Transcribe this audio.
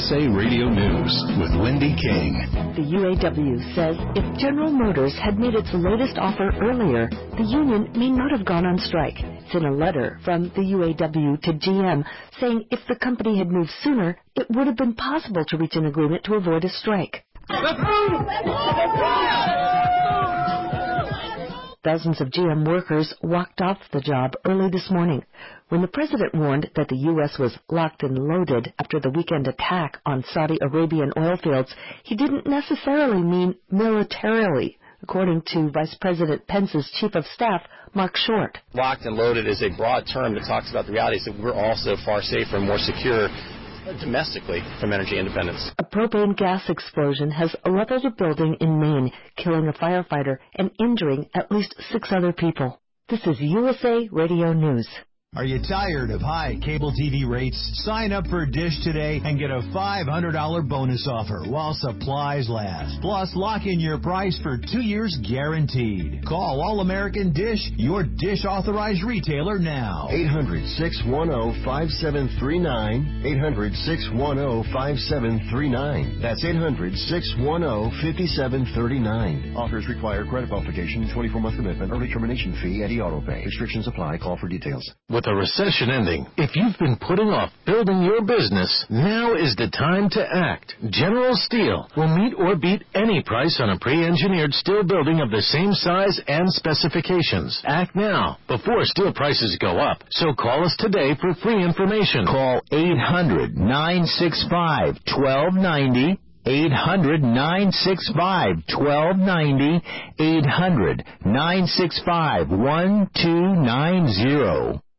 USA Radio News with Wendy King. The UAW says if General Motors had made its latest offer earlier, the union may not have gone on strike. It's in a letter from the UAW to GM saying if the company had moved sooner, it would have been possible to reach an agreement to avoid a strike. Dozens of GM workers walked off the job early this morning. When the president warned that the U.S. was locked and loaded after the weekend attack on Saudi Arabian oil fields, he didn't necessarily mean militarily, according to Vice President Pence's Chief of Staff, Mark Short. Locked and loaded is a broad term that talks about the realities that we're also far safer and more secure domestically from energy independence. A propane gas explosion has leveled a building in Maine, killing a firefighter and injuring at least 6 other people. This is USA Radio News. Are you tired of high cable TV rates? Sign up for Dish today and get a $500 bonus offer while supplies last. Plus, lock in your price for 2 years guaranteed. Call All-American Dish, your Dish authorized retailer now. 800-610-5739. 800-610-5739. That's 800-610-5739. Offers require credit qualification, 24-month commitment, early termination fee, and auto pay. Restrictions apply. Call for details. With a recession ending, if you've been putting off building your business, now is the time to act. General Steel will meet or beat any price on a pre-engineered steel building of the same size and specifications. Act now, before steel prices go up. So call us today for free information. Call 800-965-1290. 800-965-1290. 800-965-1290.